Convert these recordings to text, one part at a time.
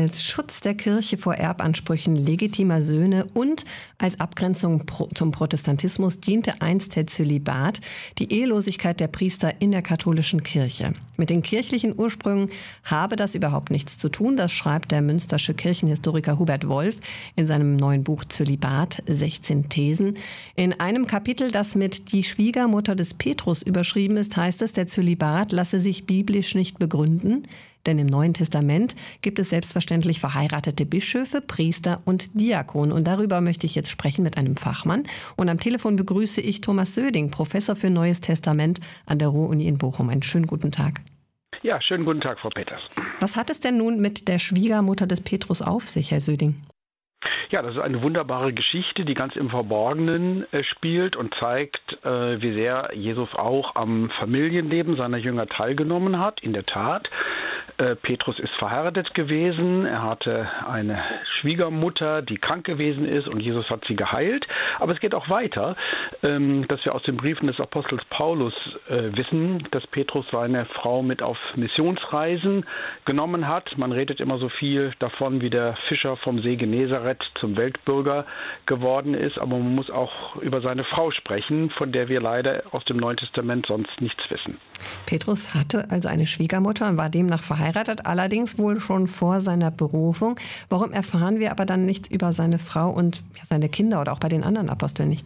Als Schutz der Kirche vor Erbansprüchen legitimer Söhne und als Abgrenzung zum Protestantismus diente einst der Zölibat, die Ehelosigkeit der Priester in der katholischen Kirche. Mit den kirchlichen Ursprüngen habe das überhaupt nichts zu tun, das schreibt der münstersche Kirchenhistoriker Hubert Wolf in seinem neuen Buch Zölibat, 16 Thesen. In einem Kapitel, das mit Die Schwiegermutter des Petrus überschrieben ist, heißt es, der Zölibat lasse sich biblisch nicht begründen. Denn im Neuen Testament gibt es selbstverständlich verheiratete Bischöfe, Priester und Diakone. Und darüber möchte ich jetzt sprechen mit einem Fachmann. Und am Telefon begrüße ich Thomas Söding, Professor für Neues Testament an der Ruhr-Uni in Bochum. Einen schönen guten Tag. Ja, schönen guten Tag, Frau Peters. Was hat es denn nun mit der Schwiegermutter des Petrus auf sich, Herr Söding? Ja, das ist eine wunderbare Geschichte, die ganz im Verborgenen spielt und zeigt, wie sehr Jesus auch am Familienleben seiner Jünger teilgenommen hat. In der Tat, Petrus ist verheiratet gewesen, er hatte eine Schwiegermutter, die krank gewesen ist und Jesus hat sie geheilt. Aber es geht auch weiter, dass wir aus den Briefen des Apostels Paulus wissen, dass Petrus seine Frau mit auf Missionsreisen genommen hat. Man redet immer so viel davon, wie der Fischer vom See Genezareth zum Weltbürger geworden ist, aber man muss auch über seine Frau sprechen, von der wir leider aus dem Neuen Testament sonst nichts wissen. Petrus hatte also eine Schwiegermutter und war demnach verheiratet, allerdings wohl schon vor seiner Berufung. Warum erfahren wir aber dann nichts über seine Frau und seine Kinder oder auch bei den anderen Aposteln nicht?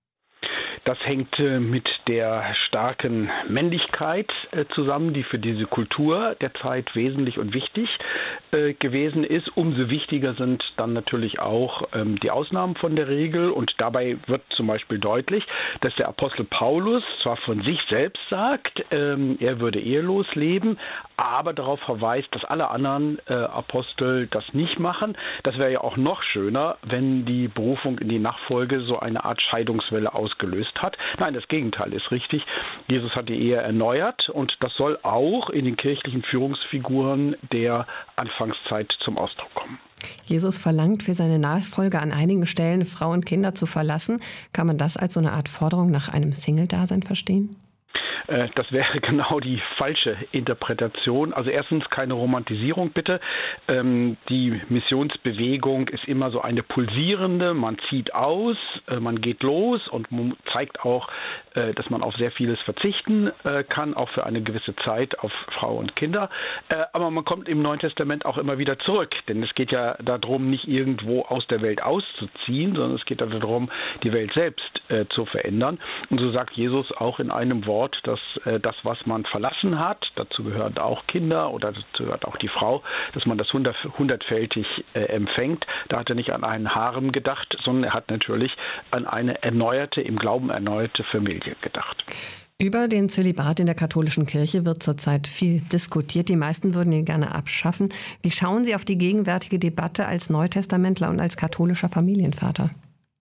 Das hängt mit der starken Männlichkeit zusammen, die für diese Kultur der Zeit wesentlich und wichtig gewesen ist. Umso wichtiger sind dann natürlich auch die Ausnahmen von der Regel. Und dabei wird zum Beispiel deutlich, dass der Apostel Paulus zwar von sich selbst sagt, er würde ehelos leben, aber darauf verweist, dass alle anderen Apostel das nicht machen. Das wäre ja auch noch schöner, wenn die Berufung in die Nachfolge so eine Art Scheidungswelle ausgelöst hat. Nein, das Gegenteil ist richtig. Jesus hat die Ehe erneuert und das soll auch in den kirchlichen Führungsfiguren der Anfangszeit zum Ausdruck kommen. Jesus verlangt für seine Nachfolger an einigen Stellen, Frau und Kinder zu verlassen. Kann man das als so eine Art Forderung nach einem Single-Dasein verstehen? Das wäre genau die falsche Interpretation. Also erstens keine Romantisierung bitte. Die Missionsbewegung ist immer so eine pulsierende, man zieht aus, man geht los und man zeigt auch, dass man auf sehr vieles verzichten kann, auch für eine gewisse Zeit auf Frau und Kinder. Aber man kommt im Neuen Testament auch immer wieder zurück, denn es geht ja darum, nicht irgendwo aus der Welt auszuziehen, sondern es geht darum, die Welt selbst zu verändern. Und so sagt Jesus auch in einem Wort, dass das, was man verlassen hat, dazu gehören auch Kinder oder dazu gehört auch die Frau, dass man das hundertfältig empfängt. Da hat er nicht an einen Harem gedacht, sondern er hat natürlich an eine erneuerte, im Glauben erneuerte Familie gedacht. Über den Zölibat in der katholischen Kirche wird zurzeit viel diskutiert. Die meisten würden ihn gerne abschaffen. Wie schauen Sie auf die gegenwärtige Debatte als Neutestamentler und als katholischer Familienvater?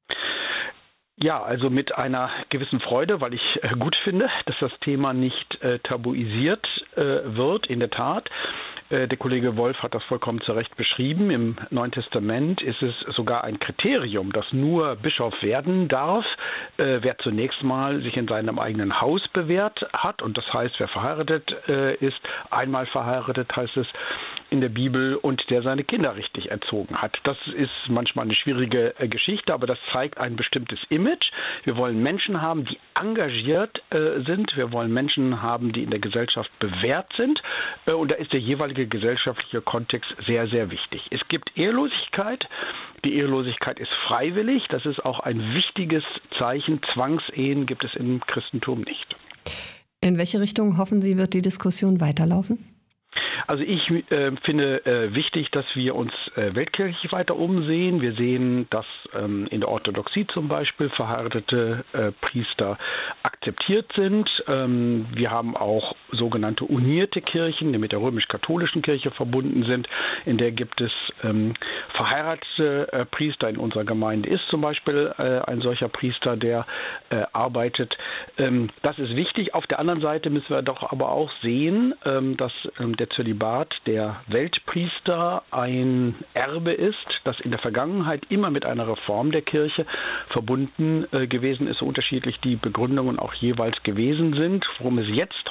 Ja, also mit einer gewissen Freude, weil ich gut finde, dass das Thema nicht tabuisiert wird, in der Tat. Der Kollege Wolf hat das vollkommen zu Recht beschrieben. Im Neuen Testament ist es sogar ein Kriterium, dass nur Bischof werden darf, wer zunächst mal sich in seinem eigenen Haus bewährt hat. Und das heißt, wer verheiratet ist, einmal verheiratet heißt es in der Bibel, und der seine Kinder richtig erzogen hat. Das ist manchmal eine schwierige Geschichte, aber das zeigt ein bestimmtes Image. Wir wollen Menschen haben, die engagiert sind. Wir wollen Menschen haben, die in der Gesellschaft bewährt sind. Und da ist der jeweilige gesellschaftliche Kontext sehr, sehr wichtig. Es gibt Ehelosigkeit. Die Ehelosigkeit ist freiwillig. Das ist auch ein wichtiges Zeichen. Zwangsehen gibt es im Christentum nicht. In welche Richtung, hoffen Sie, wird die Diskussion weiterlaufen? Also ich finde wichtig, dass wir uns weltkirchlich weiter umsehen. Wir sehen, dass in der Orthodoxie zum Beispiel verheiratete Priester akzeptiert sind. Wir haben auch sogenannte unierte Kirchen, die mit der römisch-katholischen Kirche verbunden sind. In der gibt es verheiratete Priester. In unserer Gemeinde ist zum Beispiel ein solcher Priester, der arbeitet. Das ist wichtig. Auf der anderen Seite müssen wir doch aber auch sehen, dass der Zölibat der Weltpriester ein Erbe ist, das in der Vergangenheit immer mit einer Reform der Kirche verbunden gewesen ist, so unterschiedlich die Begründungen auch jeweils gewesen sind. Worum es jetzt heute geht,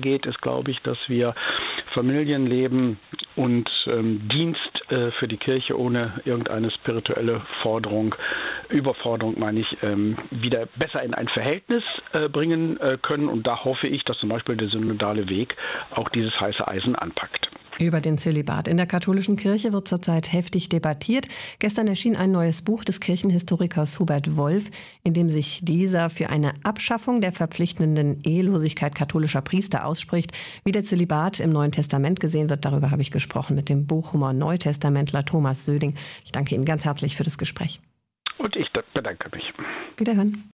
geht, ist, glaube ich, dass wir Familienleben und Dienst für die Kirche ohne irgendeine spirituelle Überforderung meine ich, wieder besser in ein Verhältnis bringen können. Und da hoffe ich, dass zum Beispiel der synodale Weg auch dieses heiße Eisen anpackt. Über den Zölibat in der katholischen Kirche wird zurzeit heftig debattiert. Gestern erschien ein neues Buch des Kirchenhistorikers Hubert Wolf, in dem sich dieser für eine Abschaffung der verpflichtenden Ehelosigkeit katholischer Priester ausspricht. Wie der Zölibat im Neuen Testament gesehen wird, darüber habe ich gesprochen mit dem Bochumer Neutestamentler Thomas Söding. Ich danke Ihnen ganz herzlich für das Gespräch. Und ich bedanke mich. Wiederhören.